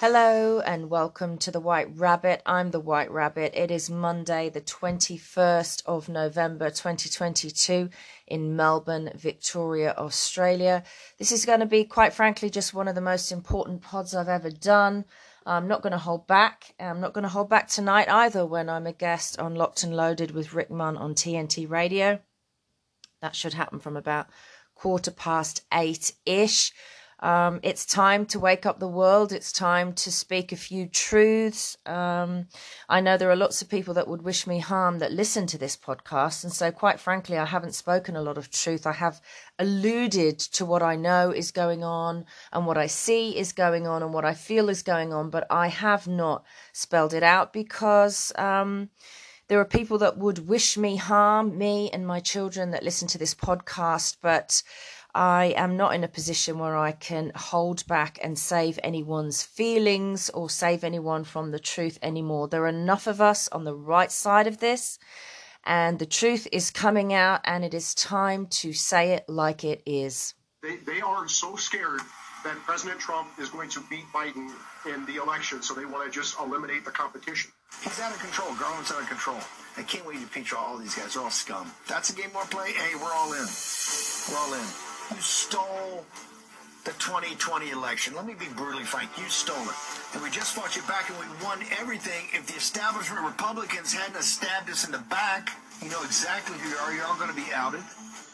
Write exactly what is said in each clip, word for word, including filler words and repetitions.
Hello and welcome to the White Rabbit. I'm the White Rabbit. It is Monday, the twenty-first of November, twenty twenty-two in Melbourne, Victoria, Australia. This is going to be, quite frankly, just one of the most important pods I've ever done. I'm not going to hold back. I'm not going to hold back tonight either when I'm a guest on Locked and Loaded with Rick Munn on T N T Radio. That should happen from about quarter past eight-ish. Um, it's time to wake up the world. It's time to speak a few truths. Um, I know there are lots of people that would wish me harm that listen to this podcast. And so quite frankly, I haven't spoken a lot of truth. I have alluded to what I know is going on and what I see is going on and what I feel is going on. But I have not spelled it out because um, there are people that would wish me harm, me and my children that listen to this podcast. But I am not in a position where I can hold back and save anyone's feelings or save anyone from the truth anymore. There are enough of us on the right side of this, and the truth is coming out, and it is time to say it like it is. They, they are so scared that President Trump is going to beat Biden in the election, so they want to just eliminate the competition. He's out of control. Garland's out of control. I can't wait to impeach all these guys. They're all scum. That's a game more play. Hey, we're all in. We're all in. You stole the twenty twenty election. Let me be brutally frank. You stole it. And we just fought you back and we won everything. If the establishment Republicans hadn't stabbed us in the back, you know exactly who you are. You're all going to be outed.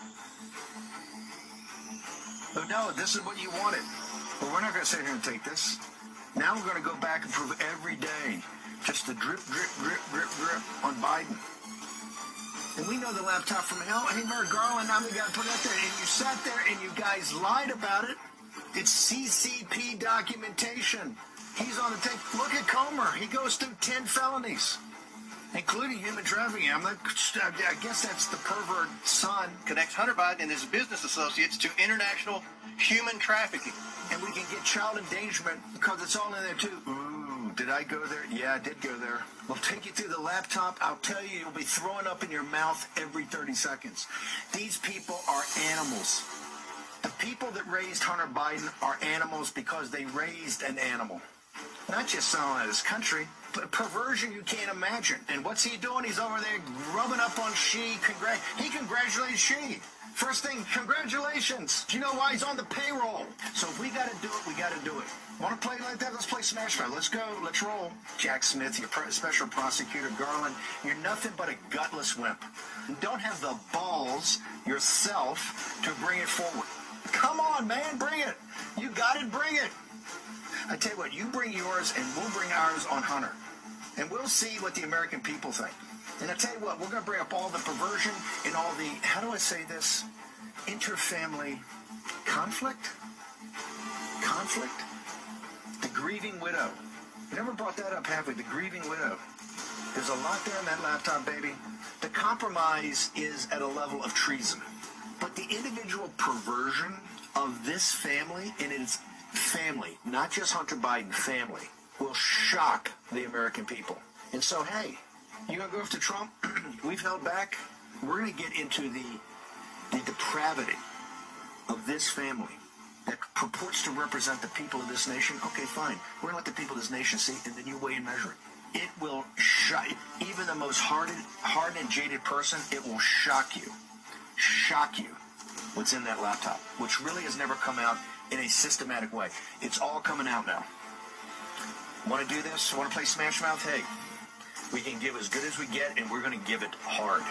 But no, this is what you wanted. But we're not going to sit here and take this. Now we're going to go back and prove every day just the drip, drip, drip, drip, drip on Biden. And we know the laptop from hell. Hey, Merrick Garland, now we got to put it out there. And you sat there and you guys lied about it. It's C C P documentation. He's on the tape. Look at Comer. He goes through ten felonies, including human trafficking. I'm not, I guess that's the pervert son. Connects Hunter Biden and his business associates to international human trafficking. And we can get child endangerment because it's all in there, too. Ooh, did I go there? Yeah, I did go there. We'll take you through the laptop. I'll tell you, you'll be throwing up in your mouth every thirty seconds. These people are animals. The people that raised Hunter Biden are animals because they raised an animal. Not just selling out his country, but perversion you can't imagine. And what's he doing? He's over there rubbing up on Xi. Congrat- he congratulates Xi. First thing, congratulations. Do you know why he's on the payroll? So if we got to do it, we got to do it. Want to play like that? Let's play Smash Mouth. Let's go. Let's roll. Jack Smith, your special prosecutor, Garland, you're nothing but a gutless wimp. You don't have the balls yourself to bring it forward. Come on, man, bring it. You got it, bring it. I tell you what, you bring yours and we'll bring ours on Hunter. And we'll see what the American people think. And I tell you what, we're going to bring up all the perversion and all the, how do I say this, interfamily conflict? Conflict? The grieving widow. We never brought that up, have we? The grieving widow. There's a lot there in that laptop, baby. The compromise is at a level of treason. But the individual perversion of this family and its family, not just Hunter Biden, family, will shock the American people. And so, hey, you gonna go after Trump? We've held back. We're gonna get into the the depravity of this family that purports to represent the people of this nation. Okay, fine. We're gonna let the people of this nation see, and then you weigh and measure it. It will shock even the most hardened, hardened and jaded person. It will shock you, shock you. What's in that laptop, which really has never come out in a systematic way. It's all coming out now. Want to do this? Want to play Smash Mouth? Hey. We can give as good as we get, and we're going to give it hard.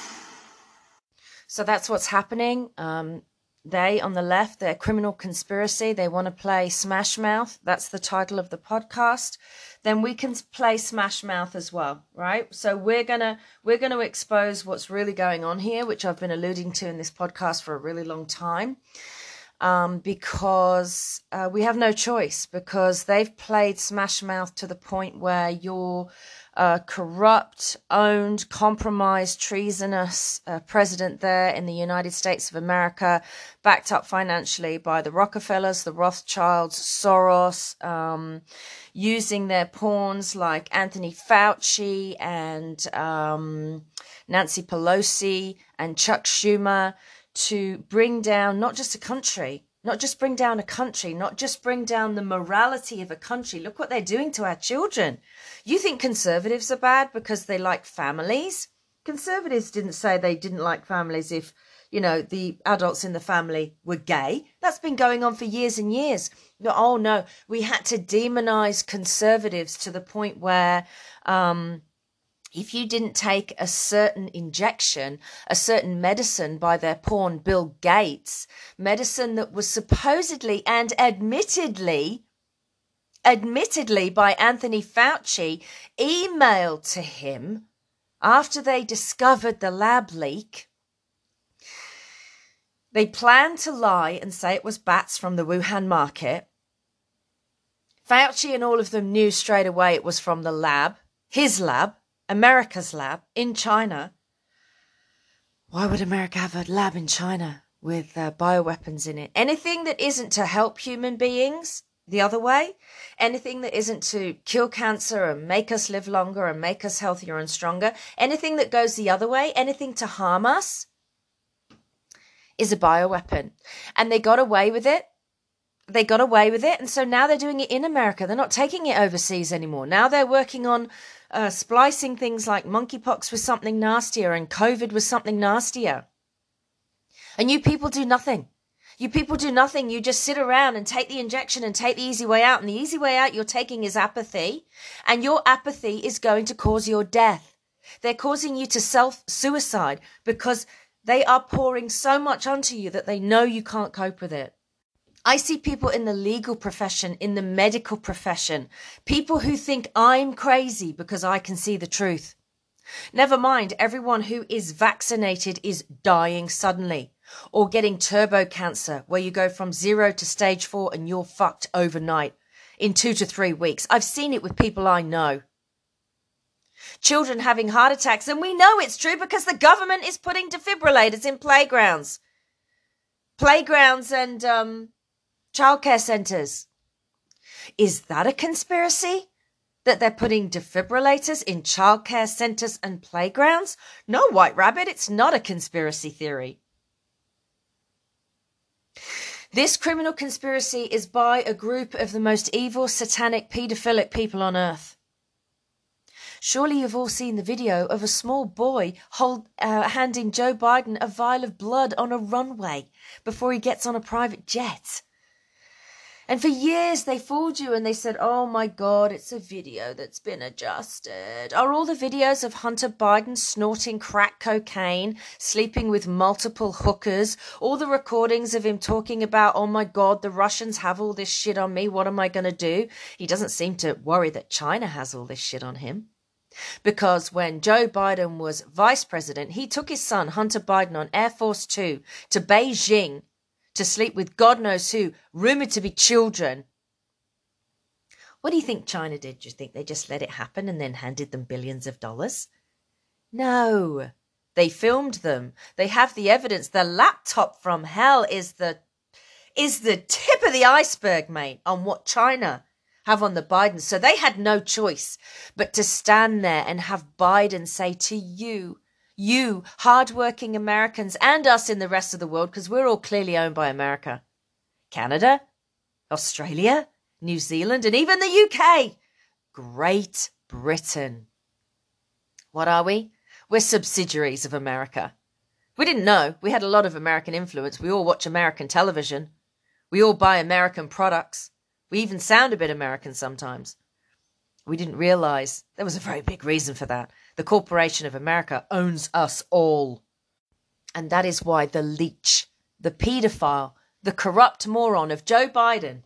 So that's what's happening. Um, they, on the left, they're criminal conspiracy. They want to play Smash Mouth. That's the title of the podcast. Then we can play Smash Mouth as well, right? So we're gonna we're gonna expose what's really going on here, which I've been alluding to in this podcast for a really long time. Um, because uh, we have no choice, because they've played Smash Mouth to the point where you're uh, corrupt, owned, compromised, treasonous uh, president there in the United States of America, backed up financially by the Rockefellers, the Rothschilds, Soros, um, using their pawns like Anthony Fauci and um, Nancy Pelosi and Chuck Schumer to bring down not just a country, not just bring down a country, not just bring down the morality of a country. Look what they're doing to our children. You think conservatives are bad because they like families? Conservatives didn't say they didn't like families if, you know, the adults in the family were gay. That's been going on for years and years. Oh, no, we had to demonize conservatives to the point where um, if you didn't take a certain injection, a certain medicine by their pawn Bill Gates, medicine that was supposedly and admittedly, admittedly by Anthony Fauci, emailed to him after they discovered the lab leak. They planned to lie and say it was bats from the Wuhan market. Fauci and all of them knew straight away it was from the lab, his lab, America's lab in China. Why would America have a lab in China with uh, bioweapons in it? Anything that isn't to help human beings the other way, anything that isn't to kill cancer and make us live longer and make us healthier and stronger, anything that goes the other way, anything to harm us, is a bioweapon. And they got away with it. They got away with it. And so now they're doing it in America. They're not taking it overseas anymore. Now they're working on uh, splicing things like monkeypox with something nastier and COVID with something nastier. And you people do nothing. You people do nothing. You just sit around and take the injection and take the easy way out. And the easy way out you're taking is apathy. And your apathy is going to cause your death. They're causing you to self-suicide because they are pouring so much onto you that they know you can't cope with it. I see people in the legal profession, in the medical profession, people who think I'm crazy because I can see the truth. Never mind, everyone who is vaccinated is dying suddenly or getting turbo cancer where you go from zero to stage four and you're fucked overnight in two to three weeks. I've seen it with people I know. Children having heart attacks, and we know it's true because the government is putting defibrillators in playgrounds. Playgrounds and um, childcare centres. Is that a conspiracy? That they're putting defibrillators in childcare centres and playgrounds? No, White Rabbit, it's not a conspiracy theory. This criminal conspiracy is by a group of the most evil, satanic, paedophilic people on earth. Surely you've all seen the video of a small boy hold, uh, handing Joe Biden a vial of blood on a runway before he gets on a private jet. And for years they fooled you and they said, oh my God, it's a video that's been adjusted. Are all the videos of Hunter Biden snorting crack cocaine, sleeping with multiple hookers, all the recordings of him talking about, oh my God, the Russians have all this shit on me, what am I going to do? He doesn't seem to worry that China has all this shit on him. Because when Joe Biden was vice president, he took his son, Hunter Biden, on Air Force Two to Beijing to sleep with God knows who, rumored to be children. What do you think China did? Do you think they just let it happen and then handed them billions of dollars? No, they filmed them. They have the evidence. The laptop from hell is the, is the tip of the iceberg, mate, on what China have on the Bidens. So they had no choice but to stand there and have Biden say to you, you hardworking Americans and us in the rest of the world, because we're all clearly owned by America, Canada, Australia, New Zealand, and even the U K, Great Britain. What are we? We're subsidiaries of America. We didn't know. We had a lot of American influence. We all watch American television. We all buy American products. We even sound a bit American sometimes. We didn't realize there was a very big reason for that. The Corporation of America owns us all. And that is why the leech, the paedophile, the corrupt moron of Joe Biden,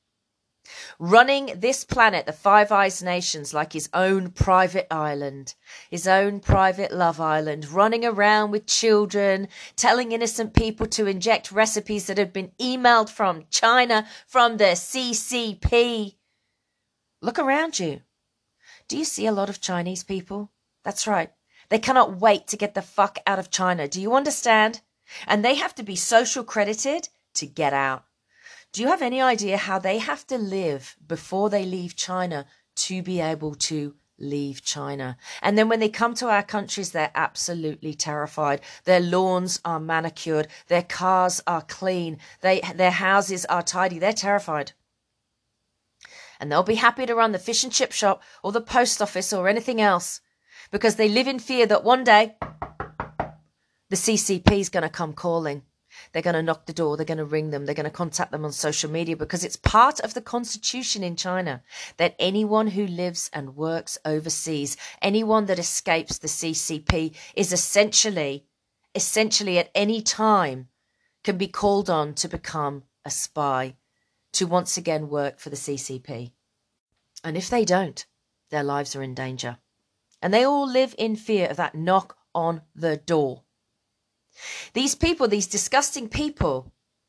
running this planet, the Five Eyes Nations, like his own private island, his own private love island, running around with children, telling innocent people to inject recipes that have been emailed from China, from the C C P. Look around you. Do you see a lot of Chinese people? That's right. They cannot wait to get the fuck out of China. Do you understand? And they have to be social credited to get out. Do you have any idea how they have to live before they leave China to be able to leave China. And then when they come to our countries, they're absolutely terrified. Their lawns are manicured. Their cars are clean. They, their houses are tidy. They're terrified. And they'll be happy to run the fish and chip shop or the post office or anything else because they live in fear that one day the C C P is going to come calling. They're going to knock the door. They're going to ring them. They're going to contact them on social media because it's part of the constitution in China that anyone who lives and works overseas, anyone that escapes the C C P is essentially, essentially at any time can be called on to become a spy, to once again work for the C C P. And if they don't, their lives are in danger. And they all live in fear of that knock on the door. These people, these disgusting people,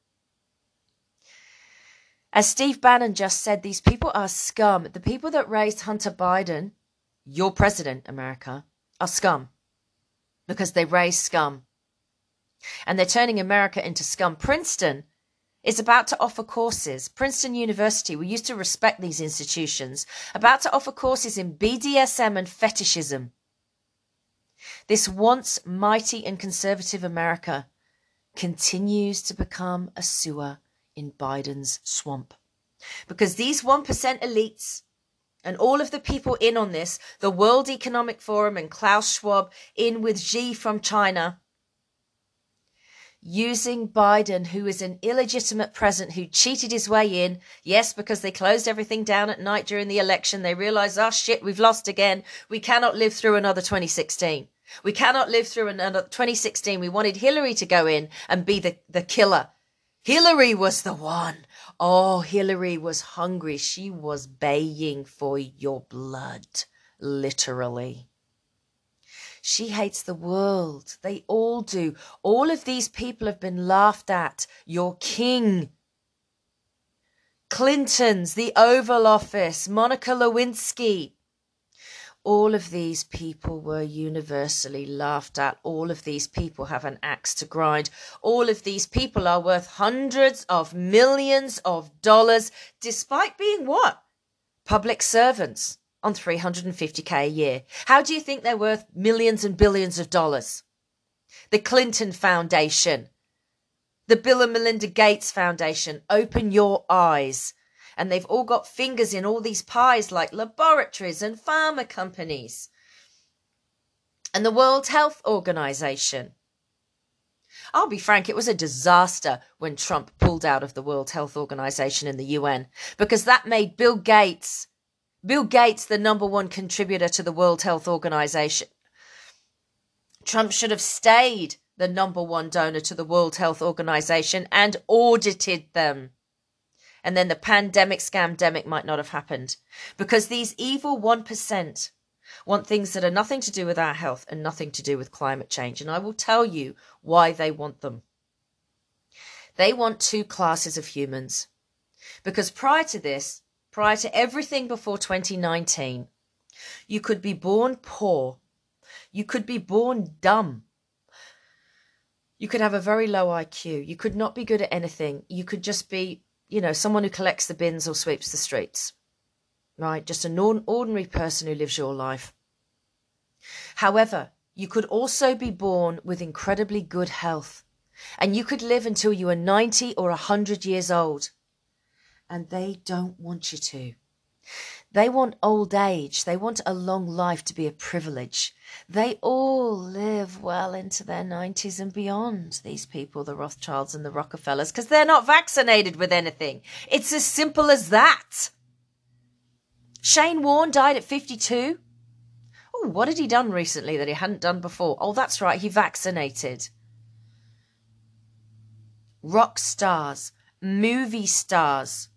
as Steve Bannon just said, these people are scum. The people that raised Hunter Biden, your president, America, are scum because they raised scum. And they're turning America into scum. Princeton is about to offer courses. Princeton University, we used to respect these institutions, about to offer courses in B D S M and fetishism. This once mighty and conservative America continues to become a sewer in Biden's swamp. Because these one percent elites and all of the people in on this, the World Economic Forum and Klaus Schwab in with Xi from China, using Biden, who is an illegitimate president who cheated his way in. Yes, because they closed everything down at night during the election. They realized, oh shit, we've lost again. We cannot live through another twenty sixteen. We cannot live through another twenty sixteen. We wanted Hillary to go in and be the, the killer. Hillary was the one. Oh, Hillary was hungry. She was baying for your blood, literally. She hates the world. They all do. All of these people have been laughed at. Your king. Clinton's, the Oval Office, Monica Lewinsky. All of these people were universally laughed at. All of these people have an axe to grind. All of these people are worth hundreds of millions of dollars, despite being what? Public servants on three hundred fifty K a year. How do you think they're worth millions and billions of dollars? The Clinton Foundation, the Bill and Melinda Gates Foundation, open your eyes. And they've all got fingers in all these pies like laboratories and pharma companies. And the World Health Organization. I'll be frank, it was a disaster when Trump pulled out of the World Health Organization in the U N, because that made Bill Gates, Bill Gates the number one contributor to the World Health Organization. Trump should have stayed the number one donor to the World Health Organization and audited them. And then the pandemic scamdemic might not have happened. Because these evil one percent want things that are nothing to do with our health and nothing to do with climate change. And I will tell you why they want them. They want two classes of humans. Because prior to this, prior to everything before twenty nineteen, you could be born poor. You could be born dumb. You could have a very low I Q. You could not be good at anything. You could just be, you know, someone who collects the bins or sweeps the streets, right? Just an ordinary person who lives your life. However, you could also be born with incredibly good health, and you could live until you are ninety or one hundred years old. And they don't want you to. They want old age. They want a long life to be a privilege. They all live well into their nineties and beyond, these people, the Rothschilds and the Rockefellers, because they're not vaccinated with anything. It's as simple as that. Shane Warne died at fifty-two. Oh, what had he done recently that he hadn't done before? Oh, that's right, he vaccinated. Rock stars, movie stars,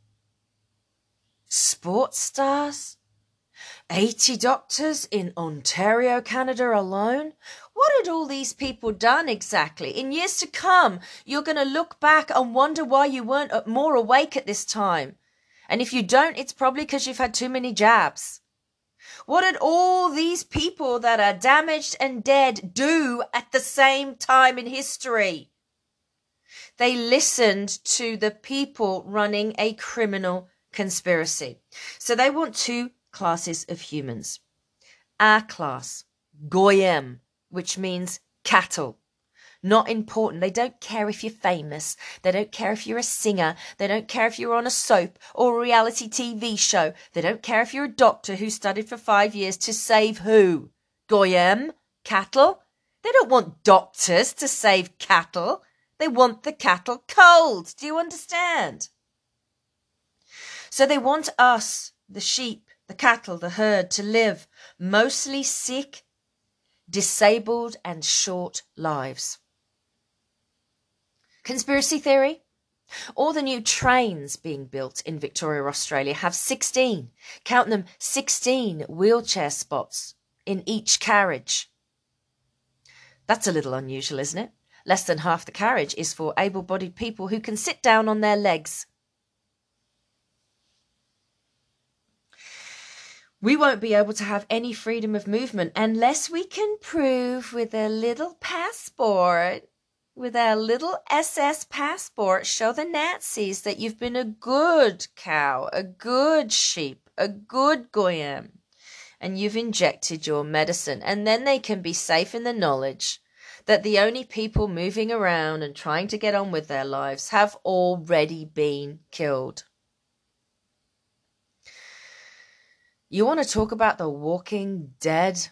sports stars, eighty doctors in Ontario, Canada alone. What had all these people done exactly? In years to come, you're going to look back and wonder why you weren't more awake at this time. And if you don't, it's probably because you've had too many jabs. What did all these people that are damaged and dead do at the same time in history? They listened to the people running a criminal conspiracy. So they want two classes of humans. our class, goyim, which means cattle. Not important. They don't care if you're famous. They don't care if you're a singer. They don't care if you're on a soap or a reality T V show. They don't care if you're a doctor who studied for five years to save who? Goyim? Cattle? They don't want doctors to save cattle. They want the cattle cold. Do you understand? So they want us, the sheep, the cattle, the herd, to live mostly sick, disabled and short lives. Conspiracy theory? All the new trains being built in Victoria, Australia have sixteen, count them, sixteen wheelchair spots in each carriage. That's a little unusual, isn't it? Less than half the carriage is for able-bodied people who can sit down on their legs. We won't be able to have any freedom of movement unless we can prove with a little passport, with our little S S passport, show the Nazis that you've been a good cow, a good sheep, a good goyim, and you've injected your medicine. And then they can be safe in the knowledge that the only people moving around and trying to get on with their lives have already been killed. You want to talk about the Walking Dead?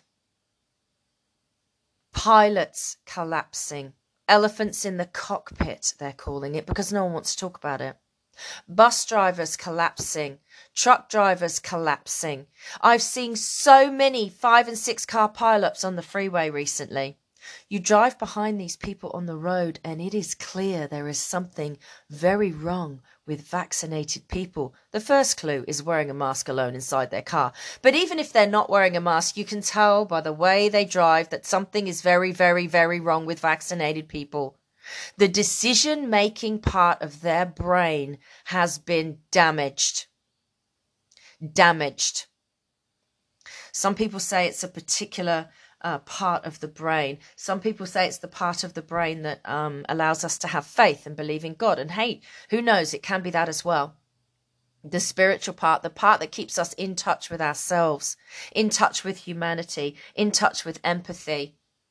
Pilots collapsing. Elephants in the cockpit, they're calling it, because no one wants to talk about it. Bus drivers collapsing. Truck drivers collapsing. I've seen so many five and six car pileups on the freeway recently. You drive behind these people on the road and it is clear there is something very wrong with vaccinated people. The first clue is wearing a mask alone inside their car. But even if they're not wearing a mask, you can tell by the way they drive that something is very, very, very wrong with vaccinated people. The decision-making part of their brain has been damaged. Damaged. Some people say it's a particular Uh, part of the brain. Some people say it's the part of the brain that um, allows us to have faith and believe in God. And hey, who knows? It can be that as well. The spiritual part, the part that keeps us in touch with ourselves, in touch with humanity, in touch with empathy.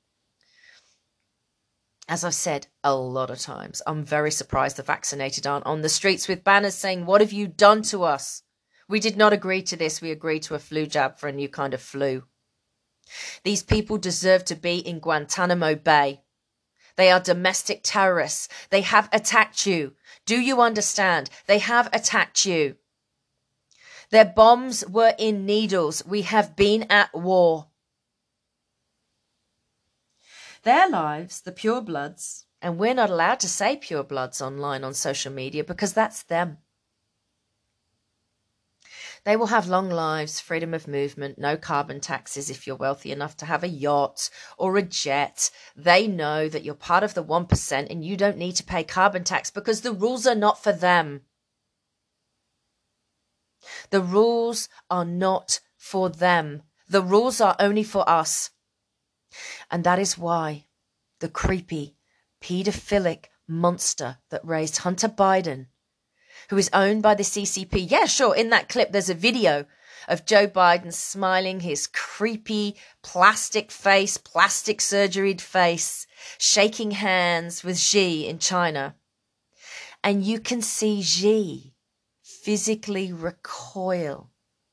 As I've said a lot of times, I'm very surprised the vaccinated aren't on the streets with banners saying, "What have you done to us? We did not agree to this. We agreed to a flu jab for a new kind of flu." These people deserve to be in Guantanamo Bay. They are domestic terrorists. They have attacked you. Do you understand? They have attacked you. Their bombs were in needles. We have been at war. Their lives, the purebloods, and we're not allowed to say purebloods online on social media because that's them. They will have long lives, freedom of movement, no carbon taxes if you're wealthy enough to have a yacht or a jet. They know that you're part of the one percent and you don't need to pay carbon tax because the rules are not for them. The rules are not for them. The rules are only for us. And that is why the creepy, paedophilic monster that raised Hunter Biden, who is owned by the C C P. Yeah, sure, in that clip there's a video of Joe Biden smiling, his creepy plastic face, plastic surgeried face, shaking hands with Xi in China. And you can see Xi physically recoil.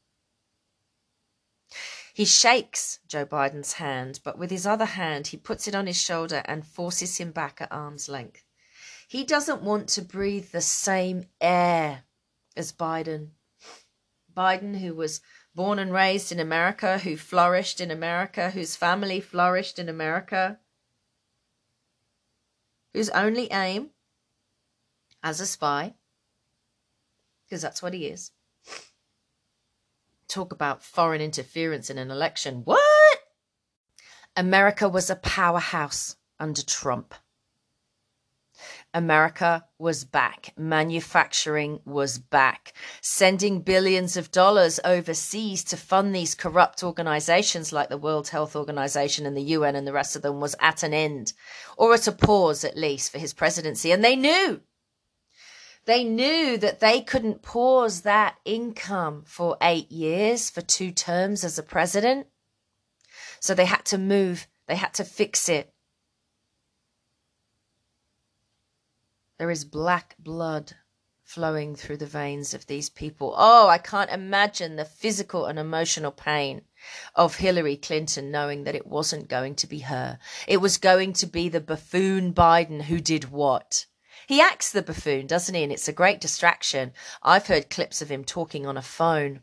He shakes Joe Biden's hand, but with his other hand he puts it on his shoulder and forces him back at arm's length. He doesn't want to breathe the same air as Biden. Biden, who was born and raised in America, who flourished in America, whose family flourished in America, whose only aim as a spy, because that's what he is. Talk about foreign interference in an election. What? America was a powerhouse under Trump. America was back. Manufacturing was back. Sending billions of dollars overseas to fund these corrupt organizations like the World Health Organization and the U N and the rest of them was at an end, or at a pause at least, for his presidency. And they knew. They knew that they couldn't pause that income for eight years, for two terms as a president. So they had to move. They had to fix it. There is black blood flowing through the veins of these people. Oh, I can't imagine the physical and emotional pain of Hillary Clinton knowing that it wasn't going to be her. It was going to be the buffoon Biden who did what? He acts the buffoon, doesn't he? And it's a great distraction. I've heard clips of him talking on a phone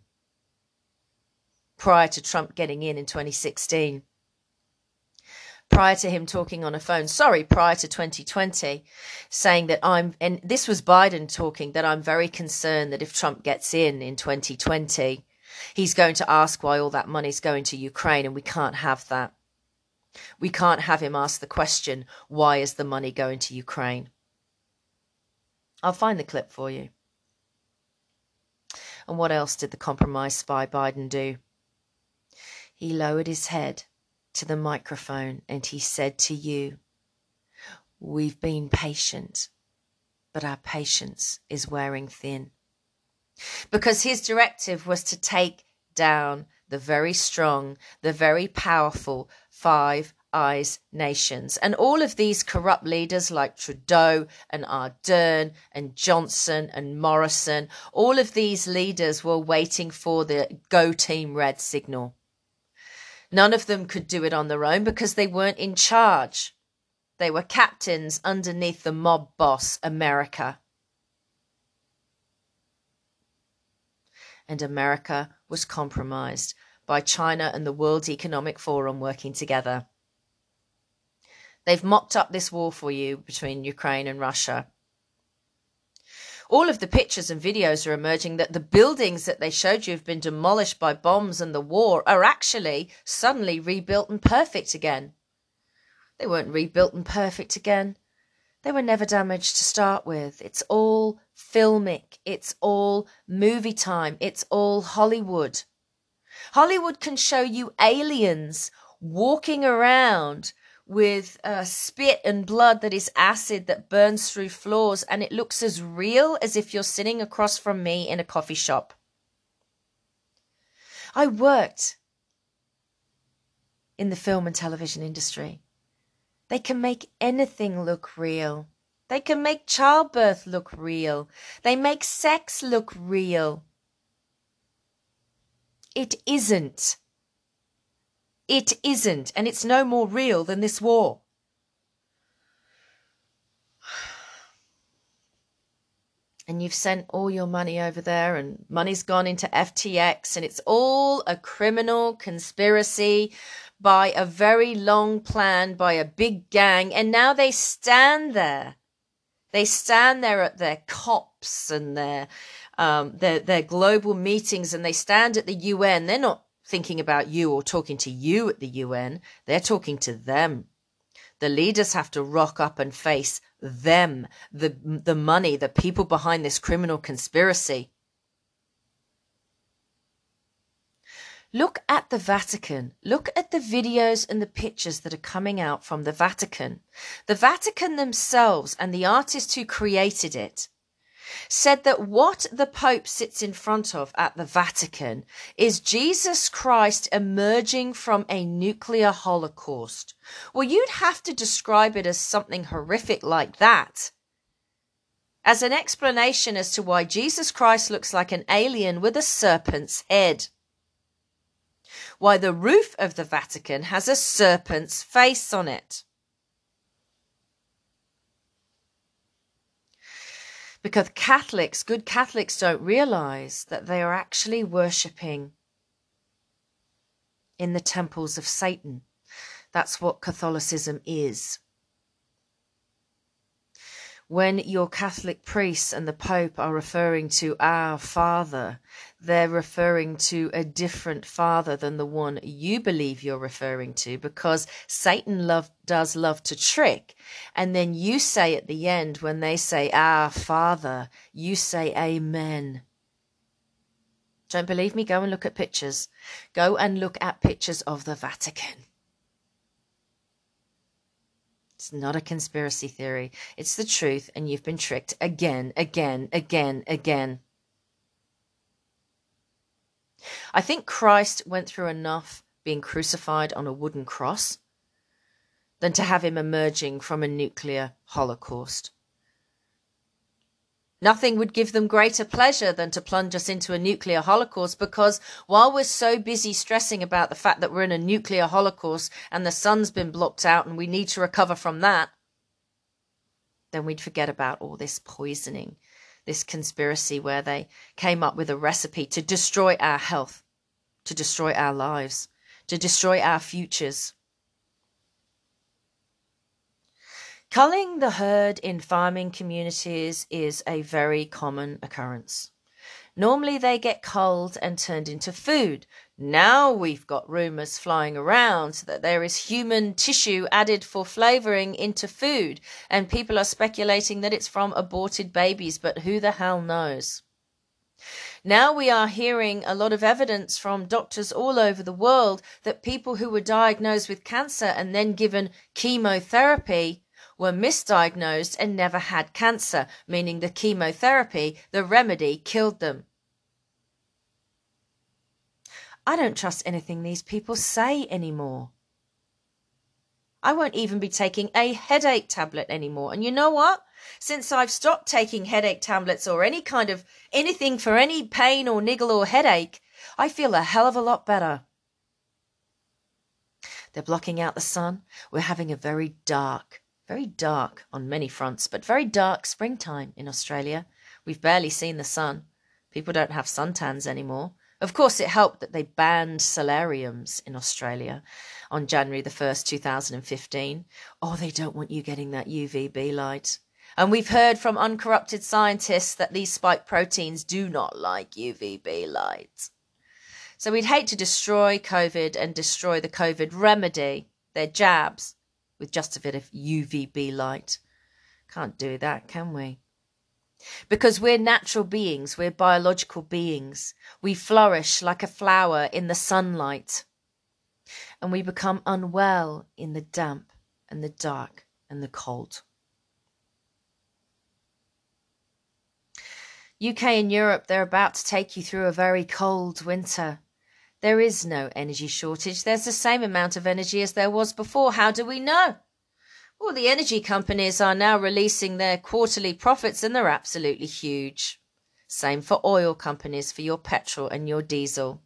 prior to Trump getting in in twenty sixteen. Prior to him talking on a phone, sorry, prior to twenty twenty, saying that I'm, and this was Biden talking, that I'm very concerned that if Trump gets in in twenty twenty, he's going to ask why all that money's going to Ukraine, and we can't have that. We can't have him ask the question, why is the money going to Ukraine? I'll find the clip for you. And what else did the compromised spy Biden do? He lowered his head to the microphone and he said to you, we've been patient, but our patience is wearing thin. Because his directive was to take down the very strong, the very powerful Five Eyes nations. And all of these corrupt leaders like Trudeau and Ardern and Johnson and Morrison, all of these leaders were waiting for the Go Team Red signal. None of them could do it on their own because they weren't in charge. They were captains underneath the mob boss, America. And America was compromised by China and the World Economic Forum working together. They've mocked up this war for you between Ukraine and Russia. All of the pictures and videos are emerging that the buildings that they showed you have been demolished by bombs and the war are actually suddenly rebuilt and perfect again. They weren't rebuilt and perfect again. They were never damaged to start with. It's all filmic. It's all movie time. It's all Hollywood. Hollywood can show you aliens walking around with uh, spit and blood that is acid that burns through floors, and it looks as real as if you're sitting across from me in a coffee shop. I worked in the film and television industry. They can make anything look real. They can make childbirth look real. They make sex look real. It isn't. It isn't, and it's no more real than this war. And you've sent all your money over there, and money's gone into F T X, and it's all a criminal conspiracy by a very long plan, by a big gang, and now they stand there. They stand there at their COPs and their, um, their, their global meetings, and they stand at the U N. They're not thinking about you or talking to you at the U N. They're talking to them. The leaders have to rock up and face them, the, the money, the people behind this criminal conspiracy. Look at the Vatican. Look at the videos and the pictures that are coming out from the Vatican. The Vatican themselves and the artist who created it said that what the Pope sits in front of at the Vatican is Jesus Christ emerging from a nuclear holocaust. Well, you'd have to describe it as something horrific like that, as an explanation as to why Jesus Christ looks like an alien with a serpent's head. Why the roof of the Vatican has a serpent's face on it. Because Catholics, good Catholics, don't realize that they are actually worshipping in the temples of Satan. That's what Catholicism is. When your Catholic priests and the Pope are referring to our Father, they're referring to a different Father than the one you believe you're referring to, because Satan love, does love to trick. And then you say at the end, when they say our Father, you say amen. Don't believe me? Go and look at pictures. Go and look at pictures of the Vatican. It's not a conspiracy theory. It's the truth, and you've been tricked again, again, again, again. I think Christ went through enough being crucified on a wooden cross than to have him emerging from a nuclear holocaust. Nothing would give them greater pleasure than to plunge us into a nuclear holocaust, because while we're so busy stressing about the fact that we're in a nuclear holocaust and the sun's been blocked out and we need to recover from that, then we'd forget about all this poisoning, this conspiracy where they came up with a recipe to destroy our health, to destroy our lives, to destroy our futures. Culling the herd in farming communities is a very common occurrence. Normally they get culled and turned into food. Now we've got rumours flying around that there is human tissue added for flavouring into food, and people are speculating that it's from aborted babies, but who the hell knows? Now we are hearing a lot of evidence from doctors all over the world that people who were diagnosed with cancer and then given chemotherapy were misdiagnosed and never had cancer, meaning the chemotherapy, the remedy, killed them. I don't trust anything these people say anymore. I won't even be taking a headache tablet anymore. And you know what? Since I've stopped taking headache tablets or any kind of anything for any pain or niggle or headache, I feel a hell of a lot better. They're blocking out the sun. We're having a very dark, very dark on many fronts, but very dark springtime in Australia. We've barely seen the sun. People don't have suntans anymore. Of course, it helped that they banned solariums in Australia on January the first, two thousand fifteen. Oh, they don't want you getting that U V B light. And we've heard from uncorrupted scientists that these spike proteins do not like U V B light. So we'd hate to destroy COVID and destroy the COVID remedy, their jabs, with just a bit of U V B light. Can't do that, can we? Because we're natural beings, we're biological beings. We flourish like a flower in the sunlight. And we become unwell in the damp and the dark and the cold. U K and Europe, they're about to take you through a very cold winter. There is no energy shortage. There's the same amount of energy as there was before. How do we know? Well, the energy companies are now releasing their quarterly profits and they're absolutely huge. Same for oil companies, for your petrol and your diesel.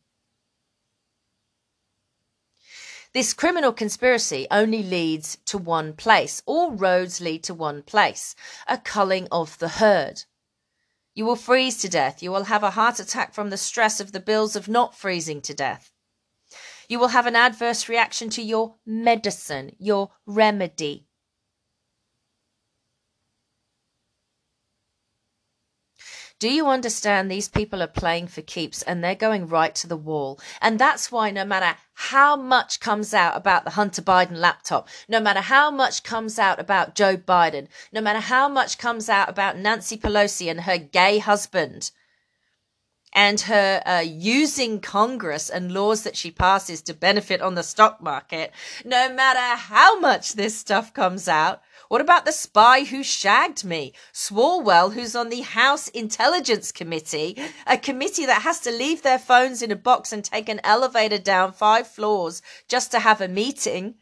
This criminal conspiracy only leads to one place. All roads lead to one place, a culling of the herd. You will freeze to death. You will have a heart attack from the stress of the bills of not freezing to death. You will have an adverse reaction to your medicine, your remedy. Do you understand these people are playing for keeps and they're going right to the wall? And that's why no matter how much comes out about the Hunter Biden laptop, no matter how much comes out about Joe Biden, no matter how much comes out about Nancy Pelosi and her gay husband and her uh, using Congress and laws that she passes to benefit on the stock market, no matter how much this stuff comes out, what about the spy who shagged me? Swalwell, who's on the House Intelligence Committee, a committee that has to leave their phones in a box and take an elevator down five floors just to have a meeting.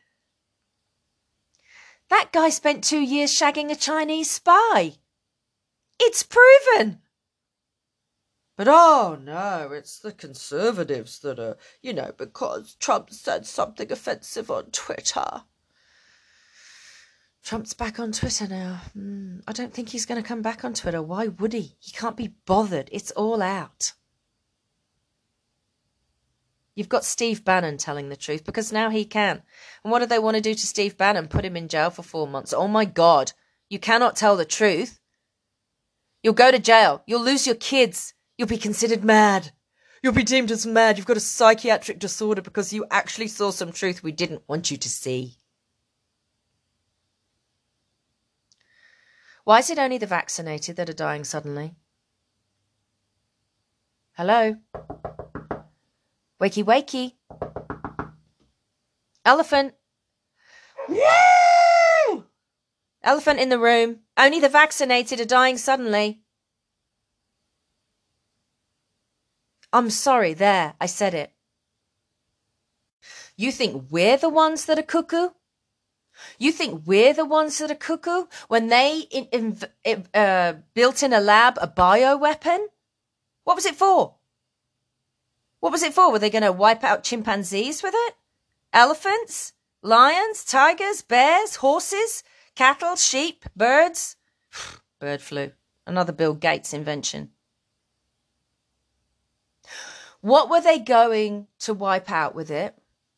That guy spent two years shagging a Chinese spy. It's proven. But oh no, it's the conservatives that are, you know, because Trump said something offensive on Twitter. Trump's back on Twitter now. Mm, I don't think he's going to come back on Twitter. Why would he? He can't be bothered. It's all out. You've got Steve Bannon telling the truth because now he can. And what do they want to do to Steve Bannon? Put him in jail for four months. Oh my God. You cannot tell the truth. You'll go to jail. You'll lose your kids. You'll be considered mad. You'll be deemed as mad. You've got a psychiatric disorder because you actually saw some truth we didn't want you to see. Why is it only the vaccinated that are dying suddenly? Hello? Wakey, wakey. Elephant. Woo! Elephant in the room. Only the vaccinated are dying suddenly. I'm sorry, there, I said it. You think we're the ones that are cuckoo? You think we're the ones that are cuckoo when they in, in, uh, built in a lab a bioweapon? What was it for? What was it for? Were they going to wipe out chimpanzees with it? Elephants? Lions? Tigers? Bears? Horses? Cattle? Sheep? Birds? Bird flu. Another Bill Gates invention. What were they going to wipe out with it?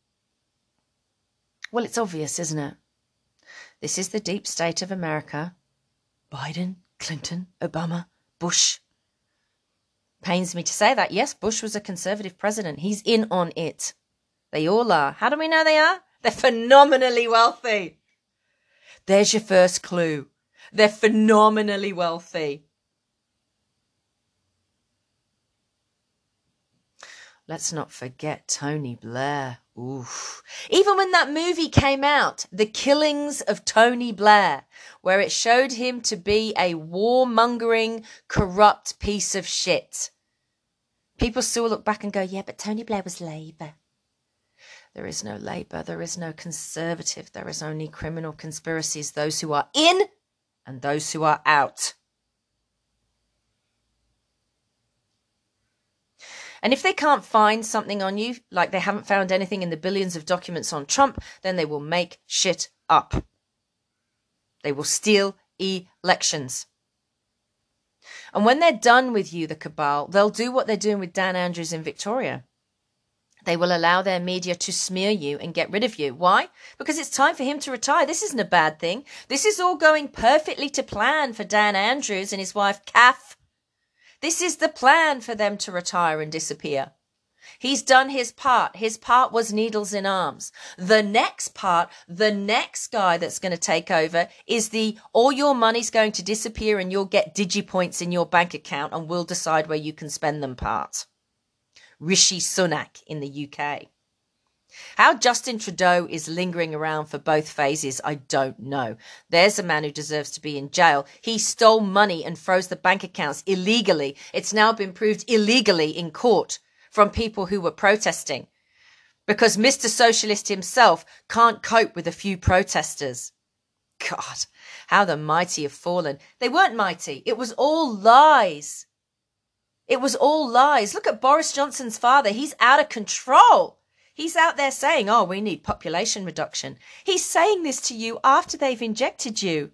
Well, it's obvious, isn't it? This is the deep state of America. Biden, Clinton, Obama, Bush. Pains me to say that. Yes, Bush was a conservative president. He's in on it. They all are. How do we know they are? They're phenomenally wealthy. There's your first clue. They're phenomenally wealthy. Let's not forget Tony Blair. Oof. Even when that movie came out, The Killings of Tony Blair, where it showed him to be a warmongering, corrupt piece of shit, people still look back and go, yeah, but Tony Blair was Labour. There is no Labour. There is no Conservative. There is only criminal conspiracies, those who are in and those who are out. And if they can't find something on you, like they haven't found anything in the billions of documents on Trump, then they will make shit up. They will steal elections. And when they're done with you, the cabal, they'll do what they're doing with Dan Andrews in Victoria. They will allow their media to smear you and get rid of you. Why? Because it's time for him to retire. This isn't a bad thing. This is all going perfectly to plan for Dan Andrews and his wife, Kath. This is the plan for them to retire and disappear. He's done his part. His part was needles in arms. The next part, the next guy that's going to take over is the all your money's going to disappear and you'll get digipoints in your bank account and we'll decide where you can spend them part. Rishi Sunak in the U K. How Justin Trudeau is lingering around for both phases, I don't know. There's a man who deserves to be in jail. He stole money and froze the bank accounts illegally. It's now been proved illegally in court from people who were protesting because Mister Socialist himself can't cope with a few protesters. God, how the mighty have fallen. They weren't mighty. It was all lies. It was all lies. Look at Boris Johnson's father. He's out of control. He's out there saying, oh, we need population reduction. He's saying this to you after they've injected you.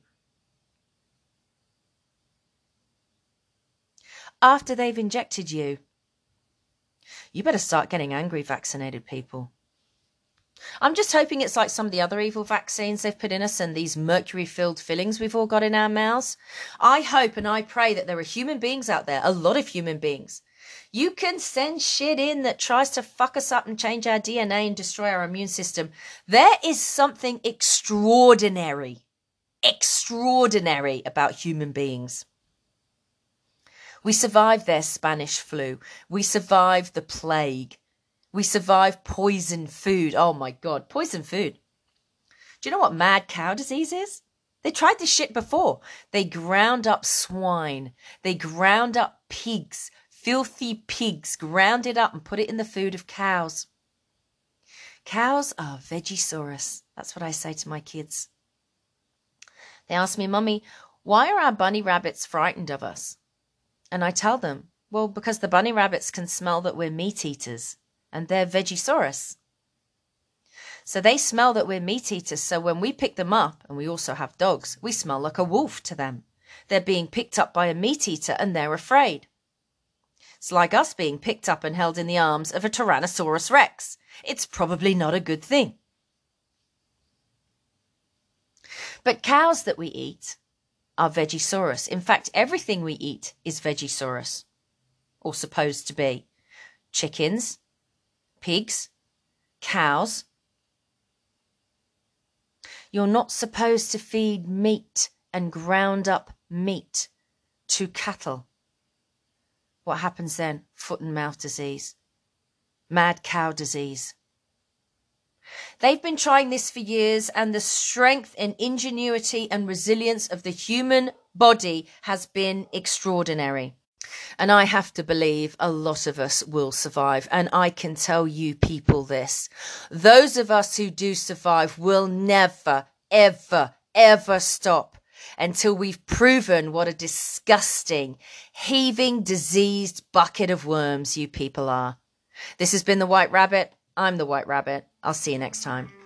After they've injected you. You better start getting angry, vaccinated people. I'm just hoping it's like some of the other evil vaccines they've put in us and these mercury-filled fillings we've all got in our mouths. I hope and I pray that there are human beings out there, a lot of human beings. You can send shit in that tries to fuck us up and change our D N A and destroy our immune system. There is something extraordinary, extraordinary about human beings. We survived their Spanish flu. We survived the plague. We survived poison food. Oh my God, poison food. Do you know what mad cow disease is? They tried this shit before. They ground up swine. They ground up pigs. Filthy pigs, ground it up and put it in the food of cows. Cows are Vegisaurus. That's what I say to my kids. They ask me, Mummy, why are our bunny rabbits frightened of us? And I tell them, well, because the bunny rabbits can smell that we're meat eaters and they're Vegisaurus. So they smell that we're meat eaters. So when we pick them up, and we also have dogs, we smell like a wolf to them. They're being picked up by a meat eater and they're afraid. It's like us being picked up and held in the arms of a Tyrannosaurus Rex. It's probably not a good thing. But cows that we eat are Vegisaurus. In fact, everything we eat is Vegisaurus, or supposed to be. Chickens, pigs, cows. You're not supposed to feed meat and ground up meat to cattle. What happens then? Foot and mouth disease. Mad cow disease. They've been trying this for years, and the strength and ingenuity and resilience of the human body has been extraordinary. And I have to believe a lot of us will survive. And I can tell you people this. Those of us who do survive will never, ever, ever stop until we've proven what a disgusting, heaving, diseased bucket of worms you people are. This has been The White Rabbit. I'm The White Rabbit. I'll see you next time.